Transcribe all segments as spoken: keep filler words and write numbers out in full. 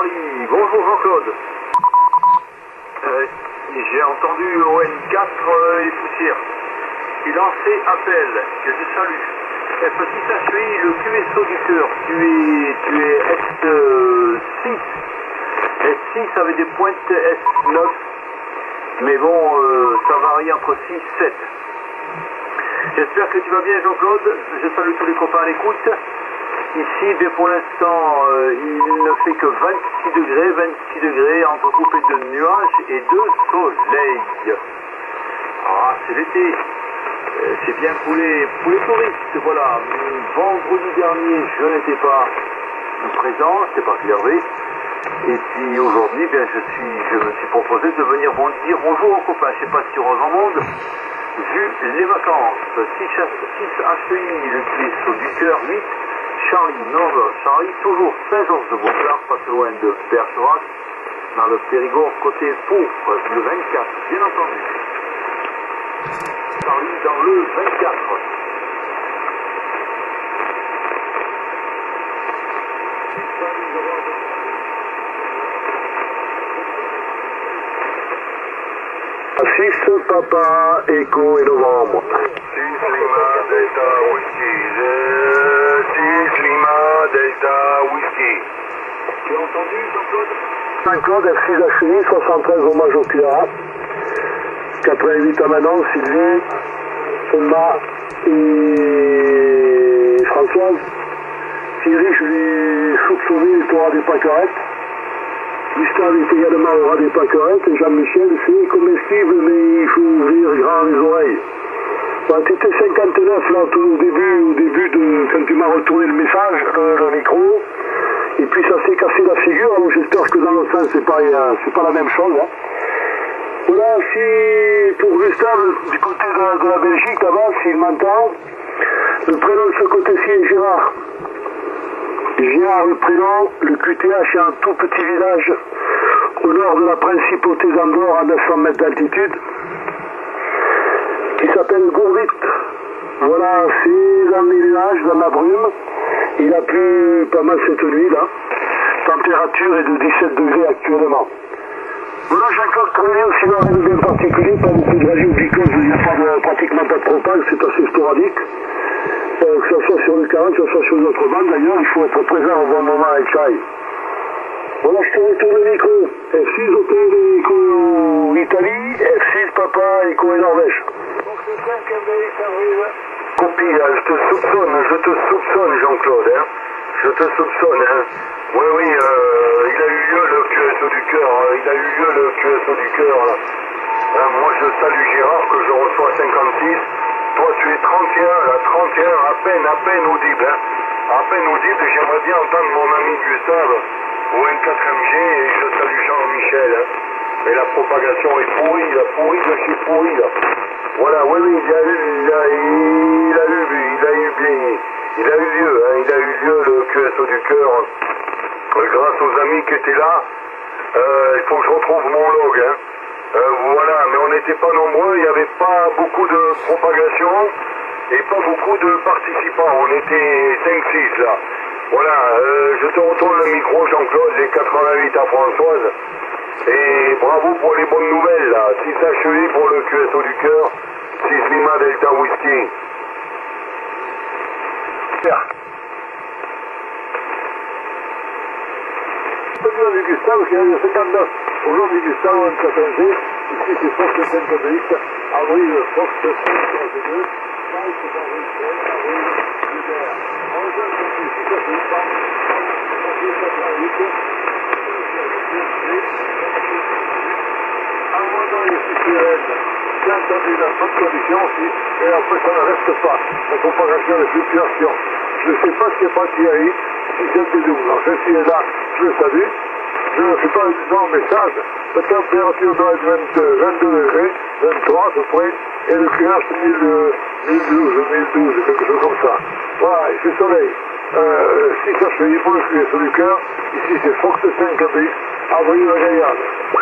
Charlie. Bonjour Jean-Claude. Euh, J'ai entendu O N quatre euh, et poussières. Il lancé appel, que je salue. Et petit H I, le Q S O du cœur. Tu es, tu es S six. S six avec des pointes S neuf. Mais bon, euh, ça varie entre six et sept. J'espère que tu vas bien Jean-Claude. Je salue tous les copains à l'écoute. Ici, bien pour l'instant, euh, il ne fait que vingt-six degrés, vingt-six degrés, entrecoupés de nuages et de soleil. Ah, c'est l'été. Euh, c'est bien pour les, pour les touristes, voilà. Vendredi dernier, je n'étais pas présent, je n'étais pas observé. Et puis aujourd'hui, bien, je, suis, je me suis proposé de venir bon, dire bonjour aux copains. Je ne sais pas si on en monde. Vu les vacances, six H I, le Q S O du cœur, huit. Charlie, Nord, Charlie, toujours Saint-Georges de Beauclerc, pas très loin de Bergerac, dans le Périgord, côté pourpre, le vingt-quatre, bien entendu. Charlie dans le vingt-quatre. six, Papa, Echo et Novembre. six, Lima, Delta, Whisky. six, Lima, Delta, Whisky. Tu as entendu, Jean-Claude? Jean-Claude, F six H I, soixante-treize hommage au Clara. quatre-vingt-huit à Manon, Sylvie, Selma et Françoise. Thierry, je l'ai soupçonné, il était au ras des pâquerettes. Gustave est également au ras des pâquerettes. Et Jean-Michel, c'est comestible, mais il faut ouvrir grand les oreilles. Bon, tu étais cinquante-neuf là, tout au début, au début de quand tu m'as retourné le message, le, le micro. Et puis ça s'est cassé la figure, alors j'espère que dans l'autre sens c'est pas, euh, c'est pas la même chose. Hein. Voilà, si pour Gustave, du côté de, de la Belgique là-bas, s'il m'entend, le prénom de ce côté-ci est Gérard. Gérard le prénom, le Q T H est un tout petit village au nord de la principauté d'Andorre à neuf cents mètres d'altitude qui s'appelle Gourvit. Voilà, c'est dans les nuages, dans la brume. Il a plu pas mal cette nuit là. Température est de dix-sept degrés actuellement. Voilà, Jean-Claude Cornelius, sinon rien de bien particulier, pas beaucoup de radio because il n'y a pas de, pratiquement pas de propane, c'est assez sporadique. Euh, que ce soit sur le quarante, que ce soit sur notre bande, d'ailleurs, il faut être présent au bon moment avec Chai. Voilà, je te retourne le micro. F six Hôtel Eco Italie, F six Papa Eco et Norvège. Copie, hein, je te soupçonne, je te soupçonne Jean-Claude, hein. Je te soupçonne, hein. Oui, oui, euh, il a eu lieu le Q S O du cœur, hein. Il a eu lieu le Q S O du cœur, là. Hein, moi je salue Gérard que je reçois à cinquante-six. Toi tu es trente et un, là, trente et un, à peine, à peine audible, hein. À peine audible, et j'aimerais bien entendre mon ami Gustave au N quatre M G, et je salue Jean-Michel, hein. Mais la propagation est pourrie, la pourrie de chez pourrie, là. Voilà, oui, oui, il a eu, il a, il a eu, il a eu bien, il a eu lieu, hein, il a eu lieu le Q S O du cœur, euh, grâce aux amis qui étaient là. Euh, il faut que je retrouve mon log, hein. Euh, voilà, mais on n'était pas nombreux, il n'y avait pas beaucoup de propagation et pas beaucoup de participants, on était cinq six là. Voilà, euh, je te retourne le micro Jean-Claude, les quatre-vingt-huit à Françoise, et bravo pour les bonnes nouvelles là, six H I pour le Q S O du cœur, six Lima Delta Whisky. Super. Aujourd'hui Gustave, qui a eu cinquante-neuf. Aujourd'hui Gustave, on peut changer. Ici c'est Fox cinquante-huit, avril Fox cinquante-deux, Mike avril treize, avril hiver. onze heures trente-six, ça fait pas. avril quatre-vingt-huit, abandon les citérènes. Bien entendu, dans cette condition aussi, et après ça ne reste pas. La propagation des fluctuations. Je ne sais pas ce qui est parti à I, si c'est le double. Alors, je suis là, je le salue. Je ne fais pas un message. La température doit être vingt-deux degrés, vingt-trois à peu près, et le climat mille douze, mille douze, quelque chose comme ça. Voilà, il fait soleil. Euh, si ça se fait pour le Q S O du cœur, ici c'est Fox cinquante-huit, avril la Gaillade.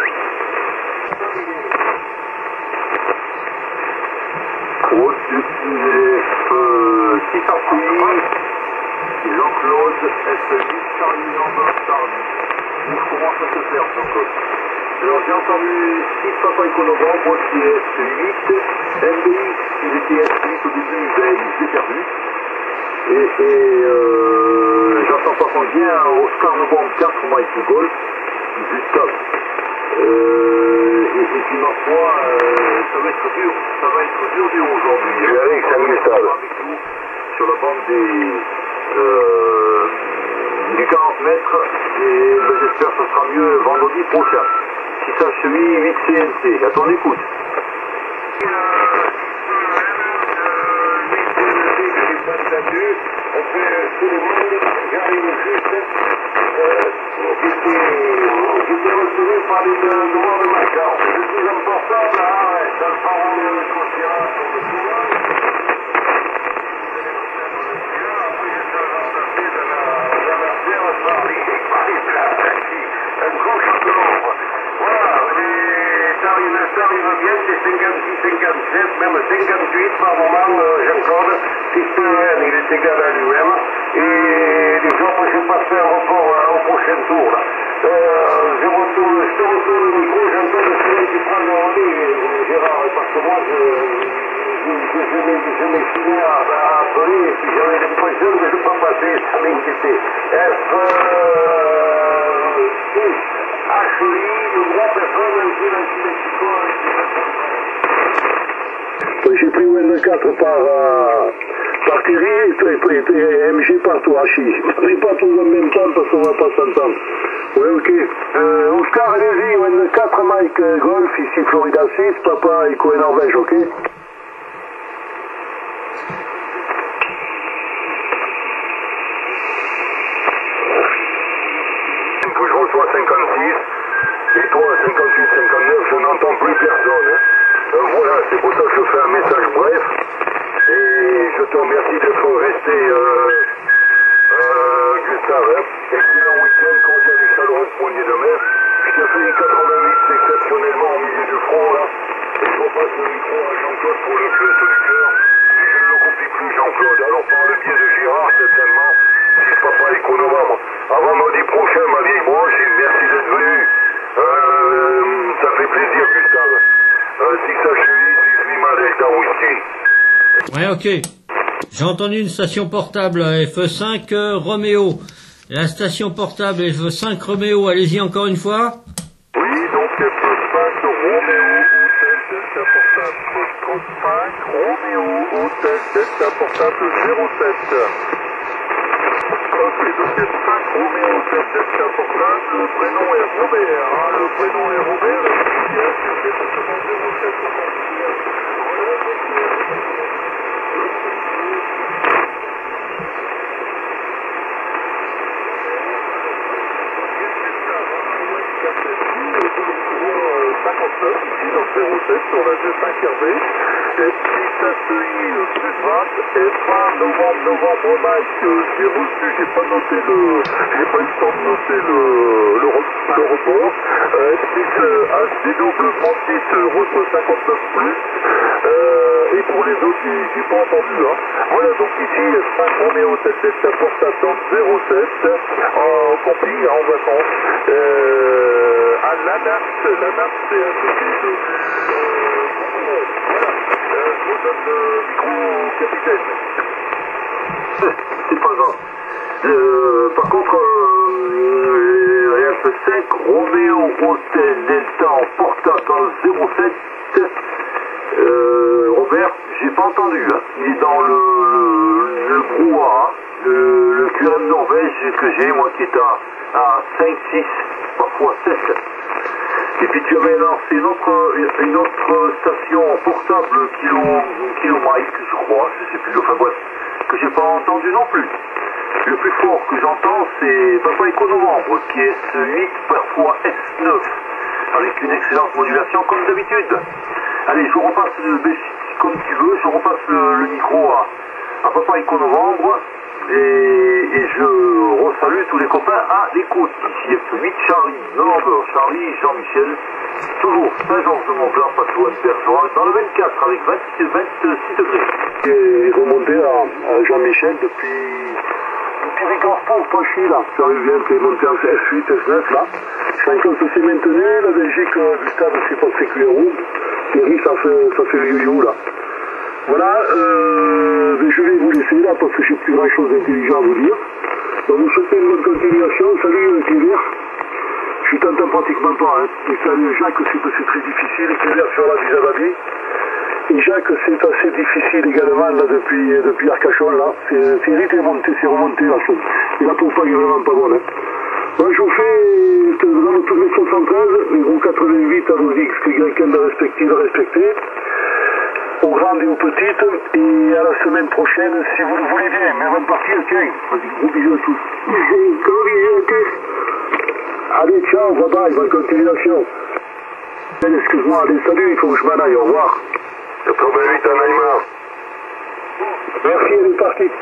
Positif euh, six H I, Jean-Claude, S huit, Charlie, Lambert, Charlie. ça se fait en Jean-Claude. Alors j'ai entendu six Papa Echo Novembre qui est S huit, M B I, il était S huit au début, ben il s'est perdu. Et, et euh, j'entends pas qu'on vient Oscar Novembre quatre, Mike Golf, Gustave. Euh, et, et puis ma foi, euh, ça va être dur, ça va être dur dur aujourd'hui. Je suis avec Saint-Gustave. Avec nous sur la bande des, euh, du quarante mètres, et ben, j'espère que ce sera mieux vendredi prochain. Si ça cheville, huit C N C, à ton écoute. On fait tout le monde, j'arrive juste, j'étais retenu par les devoirs de ma carte. Je suis en portable, là, ça le prend en mieux conscient sur le pouvoir. Un grand château. Voilà, ça arrive bien, c'est cinquante-six, cinquante-sept, même cinquante-huit par moment, Jean-Claude. Si P N, il est égal à lui-même. Et les autres, je passe un report au prochain tour. Là. Euh, je, retourne, je te retourne le micro, j'entends le soleil qui prend le relais, Gérard, parce que moi, je, je, je, je m'ai fini à, à appeler, et puis j'avais l'impression que je ne peux pas passer, ça m'inquiétait. F, euh, H I, le groupe F un, l'anti-Mexico, J'ai pris O N quatre par, euh, par Thierry et, et, et M G par toi, Hachi. On n'est pas tous en même temps parce qu'on va pas s'entendre. Oui, ok. Euh, Oscar, allez-y, O N quatre, Mike euh, Golf, ici Florida six, Papa Echo et Norvège, ok? Que je reçois cinquante-six, et toi cinquante-huit, cinquante-neuf, je n'entends plus personne. Hein. Euh, voilà, c'est pour ça que je fais un message bref. Et je te remercie d'être resté, euh, euh, Gustave. Hein. Excellent week-end, cordial et chaleureux poignée de mer. Je te fais une quatre-vingt-huit exceptionnellement au milieu du front, là. Et je repasse le micro à Jean-Claude pour le feu du cœur. Et je ne le copie plus, Jean-Claude. Alors par le biais de Girard, certainement, si Papa Echo Novembre. À vendredi prochain, ma vieille broche, et merci d'être venu. Euh, ça fait plaisir, Gustave. Euh, si ça cheville, si je suis mal avec ta whisky. Ouais, ok. J'ai entendu une station portable F cinq euh, Roméo. La station portable F cinq Roméo, allez-y encore une fois. Oui, donc F cinq Roméo, hôtel Delta portable trente-cinq, Roméo, hôtel Delta portable zéro sept. Ok, donc F cinq Roméo, hôtel Delta portable, le prénom est Robert, hein, le prénom est Robert, et puis bien sûr, c'est justement zéro sept. cinquante-neuf, ici dans zéro sept sur la deux cinq R V. Et puis ça suit le plus vingt, et fin novembre, novembre, Mike, euh, j'ai reçu, j'ai pas noté le, j'ai pas eu le temps de noter le, le, le report. Euh, S six H D W trente-six reçoit cinquante-neuf plus. Euh, et pour les autres, j'ai, j'ai pas entendu, hein. Voilà, donc ici, F cinq Roméo sept Delta portable dans zéro sept, en compris, hein, en vacances. Euh, à l'Anaps, l'Anaps c'est à côté de... Euh, voilà, euh, je vous donne le micro au capitaine. C'est pas grave. Euh, par contre, euh, F cinq Roméo Hôtel Delta en portable dans le zéro sept, euh, Robert, j'ai pas entendu, hein. Il est dans le, le, le brouhaha, le, le Q R M Norvège que j'ai, moi qui est à, à cinq, six, parfois sept. Et puis tu avais lancé une autre, une autre station portable kilo, kilo Mike, je crois, je sais plus, enfin bref, que j'ai pas entendu non plus. Le plus fort que j'entends, c'est Papa Echo Novembre, qui est S huit, parfois S neuf, avec une excellente modulation comme d'habitude. Allez, je repasse le comme tu veux, je repasse le, le micro à, à Papa Echo Novembre, et, et je resalue tous les copains à l'écoute. Ici F huit, Charlie, Novembre, Charlie, Jean-Michel, toujours Saint-Georges-de-Montblanc, Patrimoine Bergeron, dans le vingt-quatre avec vingt, vingt-six degrés. Et remonté à, à Jean-Michel depuis... Depuis Riganspo, Pochy, là. J'arrive bien, qui est monté en F huit, F neuf, là. Jean-Claude s'est maintenu, la Belgique, Gustave s'est pas très clair où. Thierry, ça fait, ça fait le yo-yo là. Voilà, euh, mais je vais vous laisser là parce que j'ai plus grand chose d'intelligent à vous dire. Donc vous souhaitez une bonne continuation. Salut euh, Cléber. Je t'entends pratiquement pas. Hein. Et salut Jacques aussi parce que c'est très difficile. Cléber sur la vis-à-vis. Et Jacques c'est assez difficile également là depuis, depuis Arcachon là. Thierry t'es remonté, c'est remonté la chose. Et la pompe est vraiment pas bonne. Hein. Moi je vous fais dans le tournée soixante-treize, les gros quatre-vingt-huit à vos X que quelqu'un de respecter, de respecter. Aux grandes et aux petites, et à la semaine prochaine, si vous le voulez bien. Mais avant de partir, tiens, gros bisous à tous. Gros bisous à tous. Allez, ciao, bye bye, bonne continuation. Excuse-moi, allez, salut, il faut que je m'en aille, au revoir. quatre-vingt-huit à Neymar. Merci, elle est partie.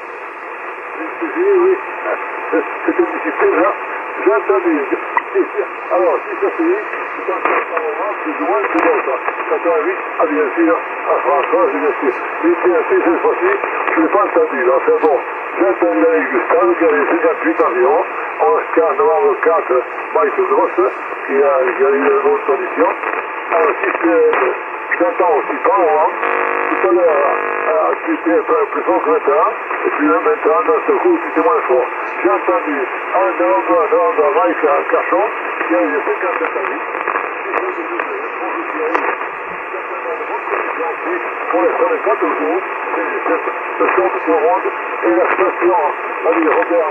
Oui, c'était difficile, là. J'ai entendu. Alors, si ça se dit, c'est un moment, plus ou moins, c'est bon, ça. quatre-vingt-huit, ah bien sûr, à François, bien sûr. Mais c'est assez cette fois-ci, je ne l'ai pas entendu, là, c'est bon. J'ai entendu avec Gustave, qui avait cinquante-huit environ, onze quatre, novembre quatre, Mike Gross, qui a, qui a eu une bonne condition. Alors, si c'est, j'entends aussi pas, moi, tout à l'heure, euh, tu étais un peu plus fort que maintenant, et puis là, maintenant, d'un seul coup, tu étais moins fort. J'ai entendu un nombre, un nombre, Mike à Cachon, qui a eu cinquante-sept à huit. Pour l'instant, les quatre jours, le son de ce monde et la station, allez, Robert,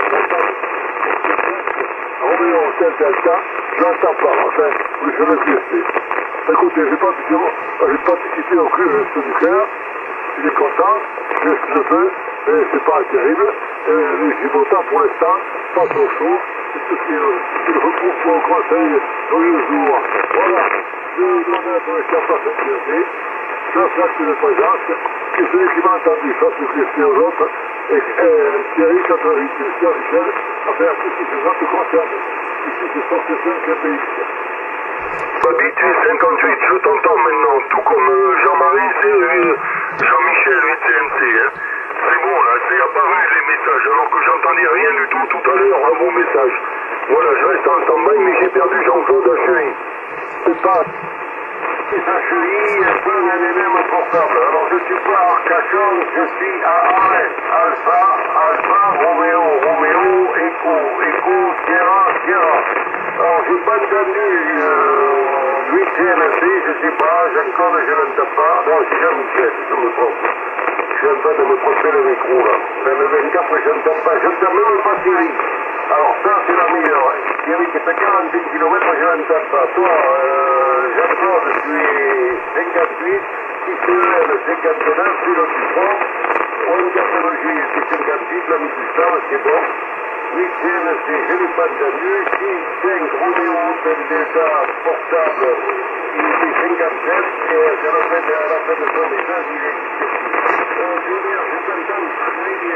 Roméo, tel Delta, je l'entends pas, enfin, je ne plus rester. Écoutez, j'ai participé au club du cœur, il est content, je fais ce que je peux, mais c'est pas terrible, et j'ai beau temps pour l'instant, pas trop chaud, c'est le recours pour le conseil dans le jour. Voilà, je vais donner un peu de temps à cette sécurité. Je flatte de présence, que celui qui m'a entendu fasse le question aux autres, et euh, Thierry quatre-vingt-huit, Christian Michel, a fait un petit peu de concerne. Ici, c'est sorti cinq P X. Babi, tu es cinquante-huit, je t'entends maintenant, tout comme euh, Jean-Marie, c'est euh, Jean-Michel, huit C M C. Hein. C'est bon, là, c'est apparu les messages, alors que j'entendais rien du tout tout à l'heure à vos messages. Voilà, je reste en stand-by, mais j'ai perdu Jean-Claude Achery. C'est pas... Et ça, je suis un peu un élément portable. Alors, je suis pas à Arcachon, je suis à Arles. Alpha, Alpha, Roméo, Roméo, Echo, Echo, Sierra, Sierra. Alors, j'ai pas entendu euh, huit C M C, je sais pas, Jean-Claude, je l'entends pas. Non, c'est Jean-Michel, je me trompe. Je suis en train de me tromper le micro, là. Mais le vingt-quatre, je n'entends pas, je n'entends même pas Thierry. Alors, ça, c'est la meilleure. Thierry, qui est à quarante-cinq kilomètres, je l'entends pas. Toi, euh, Jean-Claude, tu es cinquante-huit, si c'est le cinquante-neuf, c'est le plus fort. On est cardiologie, c'est cinquante-huit, la Micustave, c'est bon. huit C M C, je n'ai pas entendu. six, cinq, Roméo, Delta, portable, il était cinquante-sept, et à la fin de, à la fin de son message, il est euh, Julien, je t'entends très bien.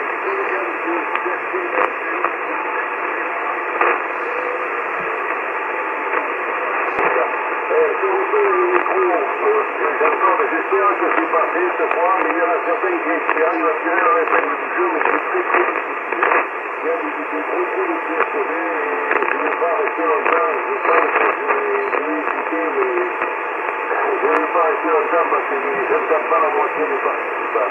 J'espère que c'est passé cette fois, mais il y en a certains qui espèrent, il va tirer la épingle du jeu, mais c'est très très difficile. Il y a des très très de pièces sauver, et je ne vais pas rester longtemps, je pense que je vais, je vais écouter, mais je ne vais pas rester longtemps parce que je n'entends pas la moitié des participants.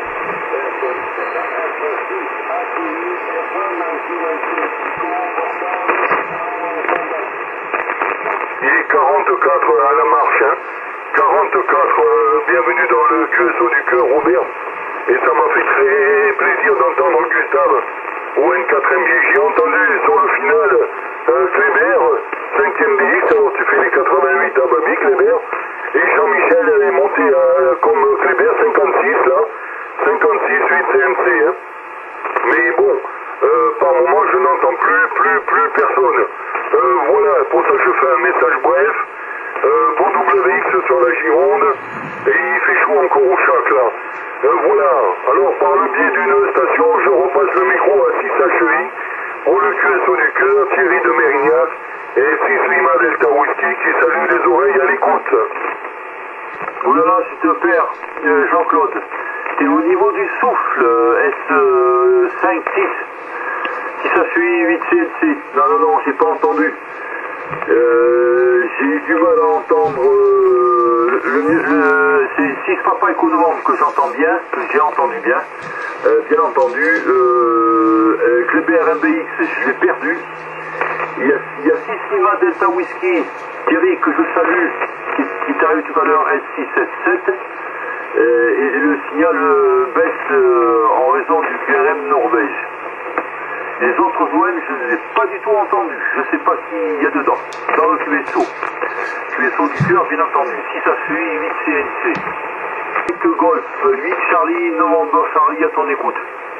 Il est quarante-quatre à la marche, hein. quarante-quatre, euh, bienvenue dans le Q S O du cœur, Robert. Et ça m'a fait très plaisir d'entendre Gustave au N quatre M J. J'ai entendu sur le final euh, Kléber, cinquième B X, alors tu fais les quatre-vingt-huit à Babi, Kléber. Et Jean-Michel est monté à, comme Kléber, cinquante-six là, cinquante-six, huit C M C. Hein. Mais bon, euh, par moment je n'entends plus, plus, plus personne. Euh, voilà, pour ça je fais un message bref. Euh, pour W X sur la Gironde, et il fait chaud encore au chac là. Euh, voilà, alors par le biais d'une station, je repasse le micro à six H I pour le Q S O du cœur, Thierry de Mérignac et six Lima Delta Whisky qui salue les oreilles à l'écoute. Oulala, je te perds, euh, Jean-Claude. Et au niveau du souffle, S cinq six, si ça suit huit C N C. Non, non, non, j'ai pas entendu. Euh, j'ai eu du mal à entendre. Euh, le, le, le, c'est six Papa Echo Novembre que j'entends bien, que j'ai entendu bien. Euh, bien entendu, euh, avec le B R M B X, je l'ai perdu. Il y a, il y a six Lima Delta Whisky, Thierry, que je salue, qui, qui est arrivé tout à l'heure, S six sept sept. Euh, et le signal euh, baisse euh, en raison du B R M Norvège. Les autres O M, je ne les ai pas du tout entendus. Je ne sais pas qui y a dedans. Dans le Q S O. Q S O du cœur, bien entendu. six H U I, huit C N C. huit Golf, huit Charlie, Novembre Charlie, à ton écoute.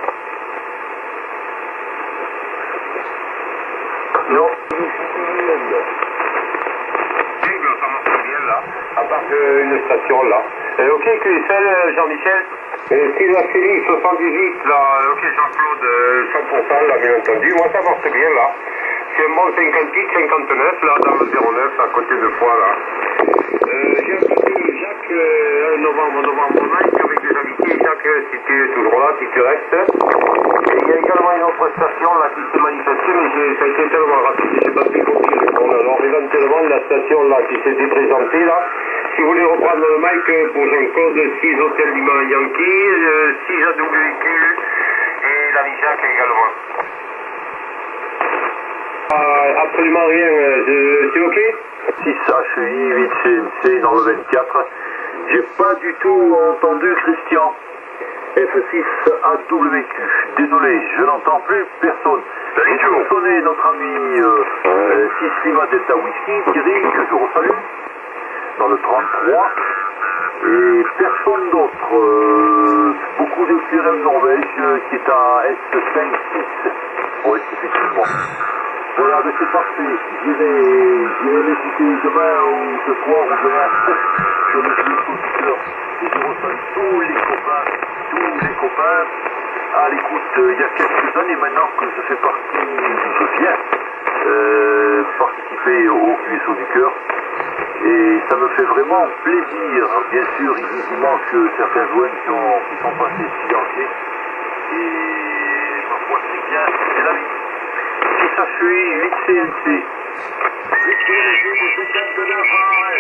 Non. Ça marche bien là, à part une station là. Euh, ok, Q S L, Jean-Michel. Euh, Sylvain Félix, soixante-dix-huit, là, ok, Jean-Claude, euh, cent pour cent, là, bien entendu. Moi, ça marche bien là. C'est un bon cinquante-huit, cinquante-neuf, là, dans le zéro neuf, à côté de Foix, là. Euh, j'ai entendu Jacques, euh, novembre, novembre, Mike, avec des amitiés. Jacques, si tu es toujours là, si tu restes. Et il y a également une autre station, là, qui s'est manifestée, mais j'ai- ça a été tellement rapide, j'ai pas pu compris répondre. Alors, éventuellement, la station, là, qui s'était présentée, là, si vous voulez reprendre le mic pour Jean-Claude, six Hôtel Lima Yankee, euh, six A W Q et la Jacques également. Ah, absolument rien, euh, c'est ok? six H U I, huit C N C dans le vingt-quatre. J'ai pas du tout entendu Christian. F six A W Q. Désolé, je n'entends plus personne. J'ai toujours sonné notre ami euh, euh, six Lima Delta Whisky, Thierry, que je resalue, dans le trente-trois. Et personne d'autre. Euh, beaucoup de Q R M Norvège euh, qui est à S cinq six. Oui, effectivement. Voilà, mais c'est parfait. J'irai, j'irai l'écouter demain ou ce soir ou demain sur le jeu auditeur. Et je reçois tous les copains, tous les copains à l'écoute. Euh, il y a quelques années maintenant que je fais partie, je viens euh, participer au Q S O du cœur. Et ça me fait vraiment plaisir. Bien sûr, il manque certains joueurs qui, ont, qui sont passés silencieux. Et ma foi, c'est bien, c'est la vie. six H U I, huit C N C.